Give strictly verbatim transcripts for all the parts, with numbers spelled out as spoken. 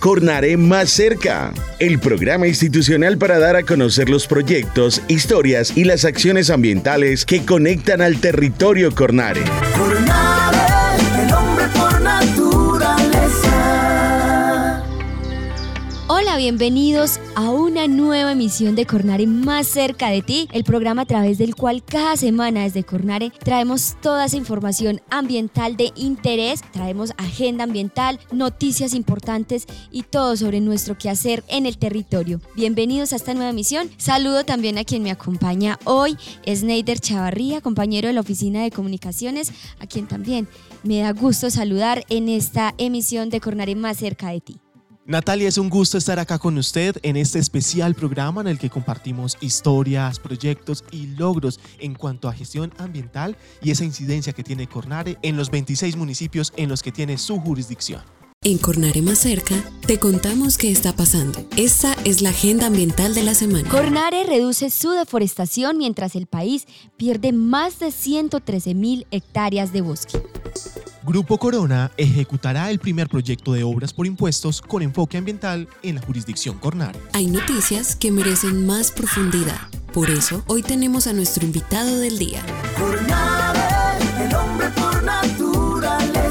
Cornare Más Cerca, el programa institucional para dar a conocer los proyectos, historias y las acciones ambientales que conectan al territorio Cornare. Cornare, el hombre por naturaleza. Hola, bienvenidos a una nueva emisión de Cornare Más Cerca de ti, el programa a través del cual cada semana desde Cornare traemos toda esa información ambiental de interés, traemos agenda ambiental, noticias importantes y todo sobre nuestro quehacer en el territorio. Bienvenidos a esta nueva emisión. Saludo también a quien me acompaña hoy, Sneider Chavarría, compañero de la Oficina de Comunicaciones, a quien también me da gusto saludar en esta emisión de Cornare Más Cerca de ti. Natalia, es un gusto estar acá con usted en este especial programa en el que compartimos historias, proyectos y logros en cuanto a gestión ambiental y esa incidencia que tiene Cornare en los veintiséis municipios en los que tiene su jurisdicción. En Cornare Más Cerca te contamos qué está pasando. Esta es la agenda ambiental de la semana. Cornare reduce su deforestación mientras el país pierde más de ciento trece mil hectáreas de bosque. Grupo Corona ejecutará el primer proyecto de obras por impuestos con enfoque ambiental en la jurisdicción Cornare. Hay noticias que merecen más profundidad. Por eso, hoy tenemos a nuestro invitado del día. Cornare, el hombre por naturaleza.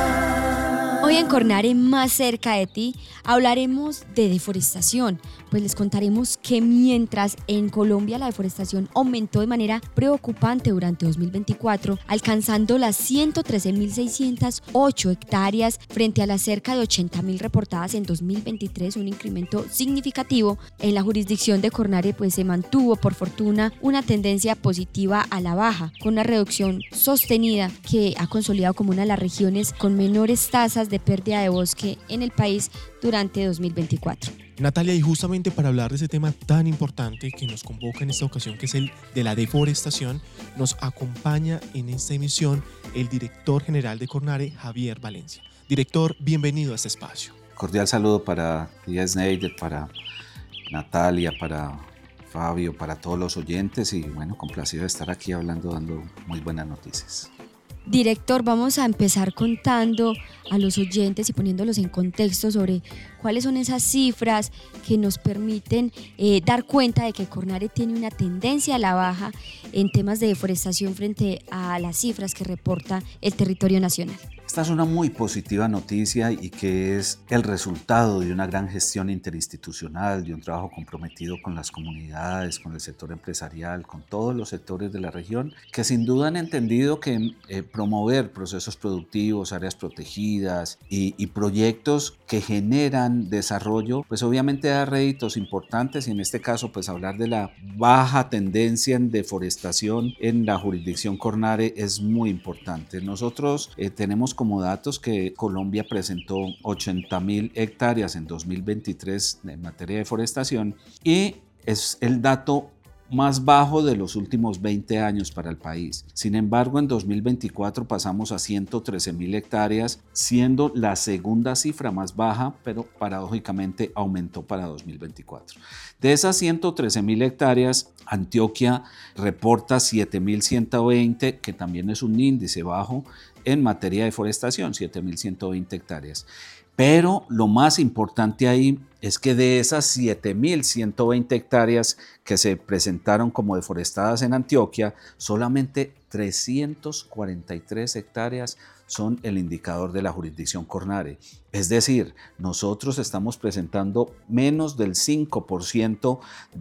Hoy en Cornare Más Cerca de ti hablaremos de deforestación, pues les contaremos que mientras en Colombia la deforestación aumentó de manera preocupante durante dos mil veinticuatro, alcanzando las ciento trece mil seiscientas ocho hectáreas frente a las cerca de ochenta mil reportadas en dos mil veintitrés, un incremento significativo. En la jurisdicción de Cornare pues se mantuvo por fortuna una tendencia positiva a la baja, con una reducción sostenida que ha consolidado como una de las regiones con menores tasas de pérdida de bosque en el país durante dos mil veinticuatro. Natalia, y justamente para hablar de ese tema tan importante que nos convoca en esta ocasión, que es el de la deforestación, nos acompaña en esta emisión el director general de Cornare, Javier Valencia. Director, bienvenido a este espacio. Cordial saludo para Díaz Sneider, para Natalia, para Fabio, para todos los oyentes y bueno, complacido de estar aquí hablando, dando muy buenas noticias. Director, vamos a empezar contando a los oyentes y poniéndolos en contexto sobre cuáles son esas cifras que nos permiten eh, dar cuenta de que Cornare tiene una tendencia a la baja en temas de deforestación frente a las cifras que reporta el territorio nacional. Esta es una muy positiva noticia y que es el resultado de una gran gestión interinstitucional, de un trabajo comprometido con las comunidades, con el sector empresarial, con todos los sectores de la región, que sin duda han entendido que eh, promover procesos productivos, áreas protegidas y, y proyectos que generan desarrollo, pues obviamente da réditos importantes y en este caso pues hablar de la baja tendencia en deforestación en la jurisdicción Cornare es muy importante. Nosotros eh, tenemos como datos que Colombia presentó ochenta mil hectáreas en dos mil veintitrés en materia de deforestación y es el dato más bajo de los últimos veinte años para el país. Sin embargo, en dos mil veinticuatro pasamos a ciento trece mil hectáreas, siendo la segunda cifra más baja, pero paradójicamente aumentó para dos mil veinticuatro. De esas ciento trece mil hectáreas, Antioquia reporta siete mil ciento veinte, que también es un índice bajo en materia de deforestación, siete mil ciento veinte hectáreas. Pero lo más importante ahí es que de esas siete mil ciento veinte hectáreas que se presentaron como deforestadas en Antioquia, solamente trescientas cuarenta y tres hectáreas son el indicador de la jurisdicción Cornare. Es decir, nosotros estamos presentando menos del cinco por ciento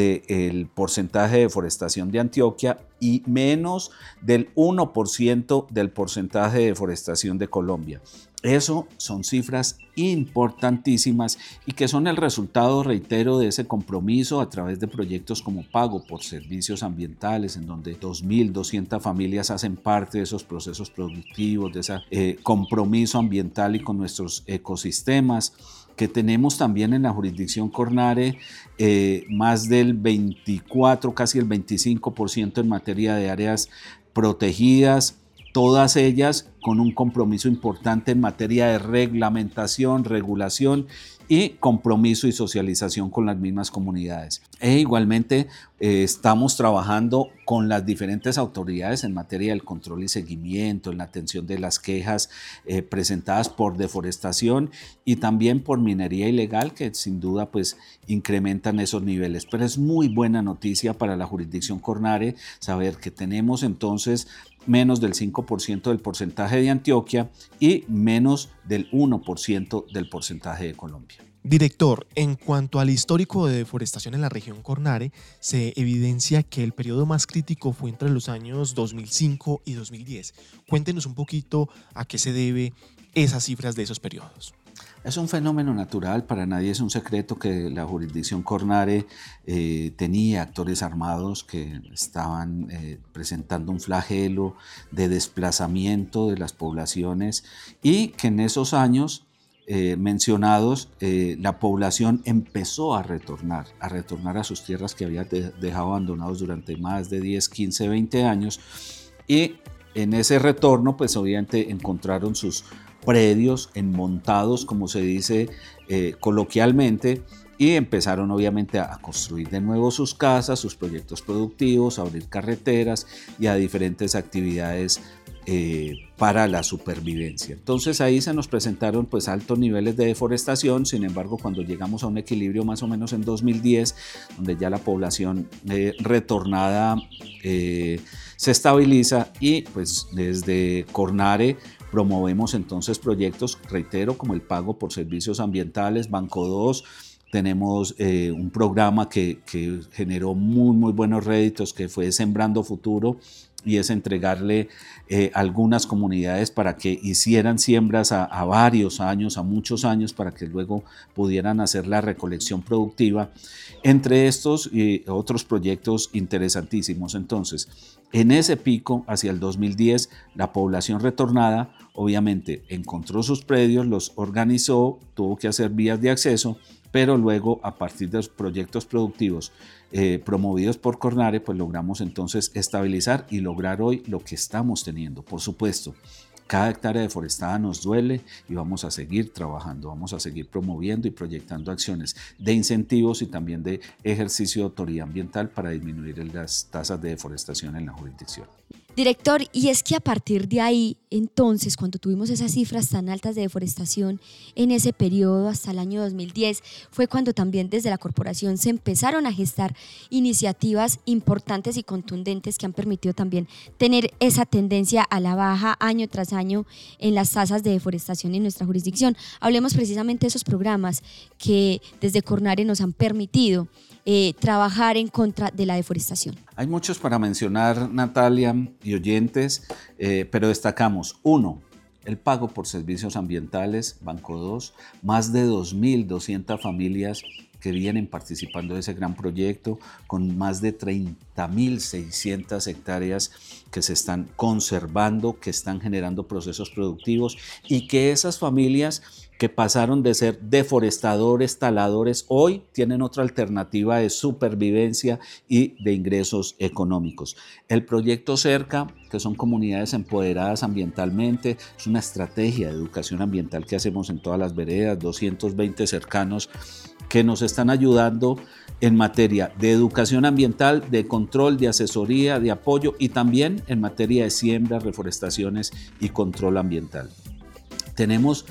del porcentaje de deforestación de Antioquia y menos del uno por ciento del porcentaje de deforestación de Colombia. Eso son cifras importantísimas y que son el resultado, reitero, de ese compromiso a través de proyectos como Pago por Servicios Ambientales, en donde dos mil doscientas familias hacen parte de esos procesos productivos, de ese eh, compromiso ambiental y con nuestros ecosistemas, que tenemos también en la jurisdicción Cornare eh, más del veinticuatro, casi el veinticinco por ciento en materia de áreas protegidas, todas ellas con un compromiso importante en materia de reglamentación, regulación y compromiso y socialización con las mismas comunidades. E igualmente eh, estamos trabajando con las diferentes autoridades en materia del control y seguimiento, en la atención de las quejas eh, presentadas por deforestación y también por minería ilegal, que sin duda pues incrementan esos niveles. Pero es muy buena noticia para la jurisdicción Cornare saber que tenemos entonces menos del cinco por ciento del porcentaje de Antioquia y menos del uno por ciento del porcentaje de Colombia. Director, en cuanto al histórico de deforestación en la región Cornare, se evidencia que el periodo más crítico fue entre los años dos mil cinco y dos mil diez. Cuéntenos un poquito a qué se debe esas cifras de esos periodos. Es un fenómeno natural, para nadie es un secreto que la jurisdicción Cornare eh, tenía actores armados que estaban eh, presentando un flagelo de desplazamiento de las poblaciones y que en esos años eh, mencionados eh, la población empezó a retornar, a retornar a sus tierras que había de, dejado abandonados durante más de diez, quince, veinte años y en ese retorno pues obviamente encontraron sus predios enmontados, como se dice eh, coloquialmente, y empezaron obviamente a construir de nuevo sus casas, sus proyectos productivos, a abrir carreteras y a diferentes actividades eh, para la supervivencia. Entonces ahí se nos presentaron pues altos niveles de deforestación. Sin embargo, cuando llegamos a un equilibrio más o menos en dos mil diez, donde ya la población eh, retornada eh, se estabiliza y pues desde Cornare promovemos entonces proyectos, reitero, como el pago por servicios ambientales, Banco dos. Tenemos eh, un programa que, que generó muy, muy buenos réditos, que fue Sembrando Futuro, y es entregarle eh, algunas comunidades para que hicieran siembras a, a varios años, a muchos años, para que luego pudieran hacer la recolección productiva. Entre estos y otros proyectos interesantísimos. Entonces, en ese pico, hacia el dos mil diez, la población retornada obviamente encontró sus predios, los organizó, tuvo que hacer vías de acceso, pero luego a partir de los proyectos productivos eh, promovidos por Cornare, pues logramos entonces estabilizar y lograr hoy lo que estamos teniendo. Por supuesto, cada hectárea deforestada nos duele y vamos a seguir trabajando, vamos a seguir promoviendo y proyectando acciones de incentivos y también de ejercicio de autoridad ambiental para disminuir las tasas de deforestación en la jurisdicción. Director, y es que a partir de ahí, entonces, cuando tuvimos esas cifras tan altas de deforestación en ese periodo hasta el año dos mil diez, fue cuando también desde la corporación se empezaron a gestar iniciativas importantes y contundentes que han permitido también tener esa tendencia a la baja año tras año en las tasas de deforestación en nuestra jurisdicción. Hablemos precisamente de esos programas que desde Cornare nos han permitido eh, trabajar en contra de la deforestación. Hay muchos para mencionar, Natalia y oyentes, eh, pero destacamos, uno, el pago por servicios ambientales, Banco dos, más de dos mil doscientas familias que vienen participando de ese gran proyecto, con más de treinta mil seiscientas hectáreas que se están conservando, que están generando procesos productivos y que esas familias que pasaron de ser deforestadores, taladores, hoy tienen otra alternativa de supervivencia y de ingresos económicos. El proyecto Cerca, que son comunidades empoderadas ambientalmente, es una estrategia de educación ambiental que hacemos en todas las veredas, doscientos veinte cercanos que nos están ayudando en materia de educación ambiental, de control, de asesoría, de apoyo y también en materia de siembras, reforestaciones y control ambiental. Tenemos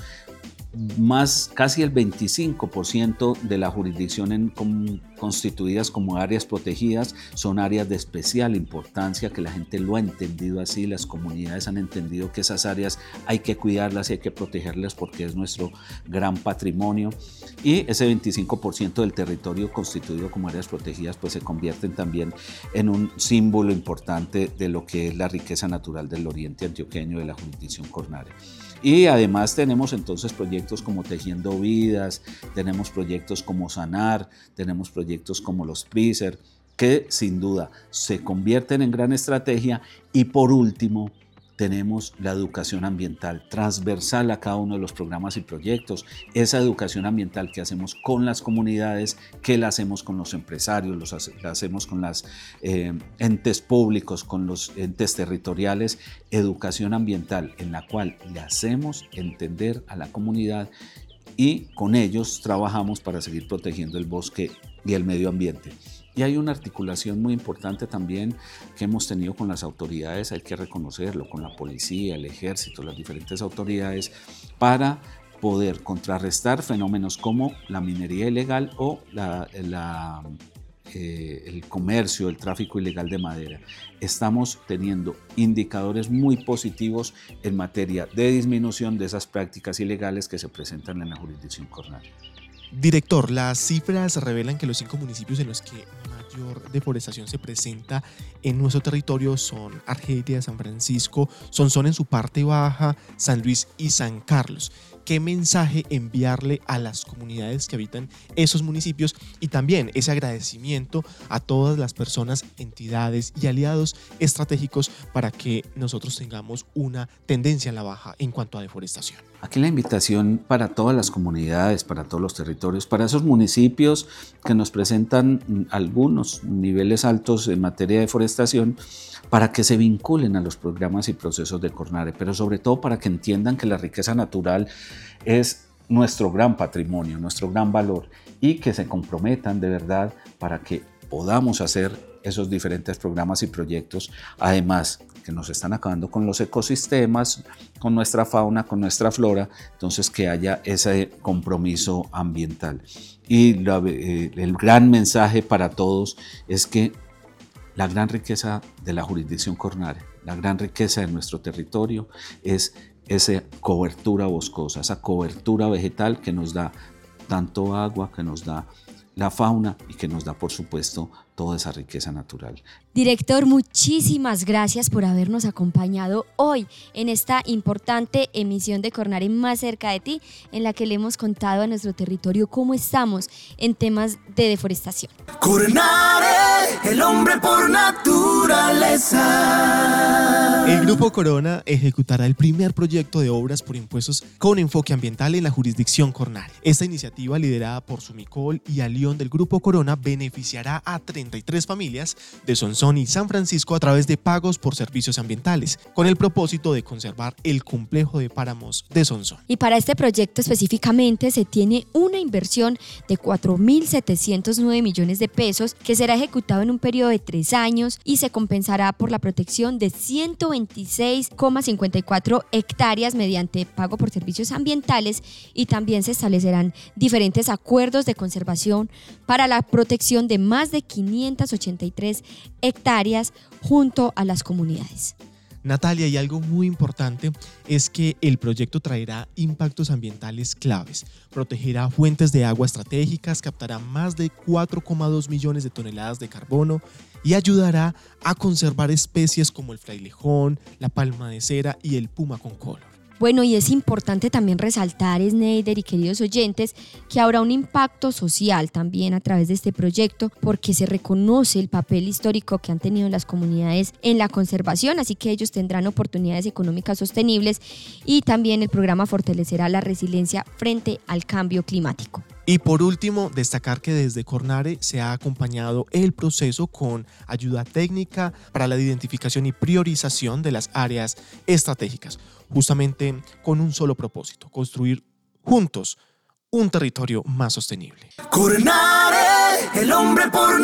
más, casi el veinticinco por ciento de la jurisdicción en, con, constituidas como áreas protegidas son áreas de especial importancia, que la gente lo ha entendido así, las comunidades han entendido que esas áreas hay que cuidarlas y hay que protegerlas porque es nuestro gran patrimonio, y ese veinticinco por ciento del territorio constituido como áreas protegidas pues se convierten también en un símbolo importante de lo que es la riqueza natural del oriente antioqueño de la jurisdicción Cornare. Y además tenemos entonces proyectos como Tejiendo Vidas, tenemos proyectos como Sanar, tenemos proyectos como los Pricer, que sin duda se convierten en gran estrategia. Y por último, tenemos la educación ambiental transversal a cada uno de los programas y proyectos, esa educación ambiental que hacemos con las comunidades, que la hacemos con los empresarios, los hace, la hacemos con los eh, entes públicos, con los entes territoriales, educación ambiental en la cual le hacemos entender a la comunidad y con ellos trabajamos para seguir protegiendo el bosque y el medio ambiente. Y hay una articulación muy importante también que hemos tenido con las autoridades, hay que reconocerlo, con la policía, el ejército, las diferentes autoridades, para poder contrarrestar fenómenos como la minería ilegal o la, la, eh, el comercio, el tráfico ilegal de madera. Estamos teniendo indicadores muy positivos en materia de disminución de esas prácticas ilegales que se presentan en la jurisdicción Cornare. Director, las cifras revelan que los cinco municipios en los que mayor deforestación se presenta en nuestro territorio son Argelia, San Francisco, Sonsón en su parte baja, San Luis y San Carlos. ¿Qué mensaje enviarle a las comunidades que habitan esos municipios y también ese agradecimiento a todas las personas, entidades y aliados estratégicos para que nosotros tengamos una tendencia a la baja en cuanto a deforestación? Aquí la invitación para todas las comunidades, para todos los territorios, para esos municipios que nos presentan algunos niveles altos en materia de deforestación, para que se vinculen a los programas y procesos de Cornare, pero sobre todo para que entiendan que la riqueza natural es nuestro gran patrimonio, nuestro gran valor, y que se comprometan de verdad para que podamos hacer esos diferentes programas y proyectos, además que nos están acabando con los ecosistemas, con nuestra fauna, con nuestra flora, entonces que haya ese compromiso ambiental. Y la, eh, el gran mensaje para todos es que la gran riqueza de la jurisdicción Cornare, la gran riqueza de nuestro territorio es esa cobertura boscosa, esa cobertura vegetal que nos da tanto agua, que nos da la fauna y que nos da, por supuesto, toda esa riqueza natural. Director, muchísimas gracias por habernos acompañado hoy en esta importante emisión de Cornare Más Cerca de Ti, en la que le hemos contado a nuestro territorio cómo estamos en temas de deforestación. Cornare, el hombre por naturaleza. El Grupo Corona ejecutará el primer proyecto de obras por impuestos con enfoque ambiental en la jurisdicción Cornare. Esta iniciativa, liderada por Sumicol y Alión del Grupo Corona, beneficiará a treinta y tres familias de Sonsón y San Francisco a través de pagos por servicios ambientales, con el propósito de conservar el complejo de páramos de Sonsón. Y para este proyecto específicamente se tiene una inversión de cuatro mil setecientos nueve millones de pesos que será ejecutado en un periodo de tres años y se compensará por la protección de ciento veintiséis coma cincuenta y cuatro hectáreas mediante pago por servicios ambientales, y también se establecerán diferentes acuerdos de conservación para la protección de más de quinientas ochenta y tres hectáreas junto a las comunidades. Natalia, y algo muy importante es que el proyecto traerá impactos ambientales claves, protegerá fuentes de agua estratégicas, captará más de cuatro coma dos millones de toneladas de carbono y ayudará a conservar especies como el frailejón, la palma de cera y el puma con color. Bueno, y es importante también resaltar, Sneider y queridos oyentes, que habrá un impacto social también a través de este proyecto, porque se reconoce el papel histórico que han tenido las comunidades en la conservación, así que ellos tendrán oportunidades económicas sostenibles, y también el programa fortalecerá la resiliencia frente al cambio climático. Y por último, destacar que desde Cornare se ha acompañado el proceso con ayuda técnica para la identificación y priorización de las áreas estratégicas, justamente con un solo propósito: construir juntos un territorio más sostenible. Cornare, el hombre por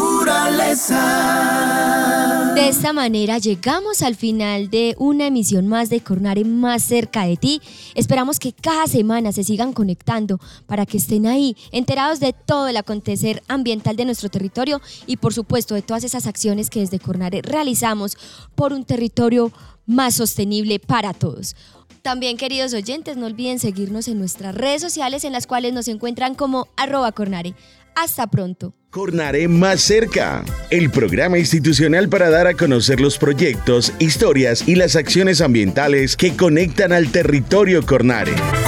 naturaleza. De esta manera llegamos al final de una emisión más de Cornare Más Cerca de Ti. Esperamos que cada semana se sigan conectando para que estén ahí, enterados de todo el acontecer ambiental de nuestro territorio y, por supuesto, de todas esas acciones que desde Cornare realizamos por un territorio más sostenible para todos. También, queridos oyentes, no olviden seguirnos en nuestras redes sociales, en las cuales nos encuentran como arroba Cornare. Hasta pronto. Cornare Más Cerca, el programa institucional para dar a conocer los proyectos, historias y las acciones ambientales que conectan al territorio Cornare.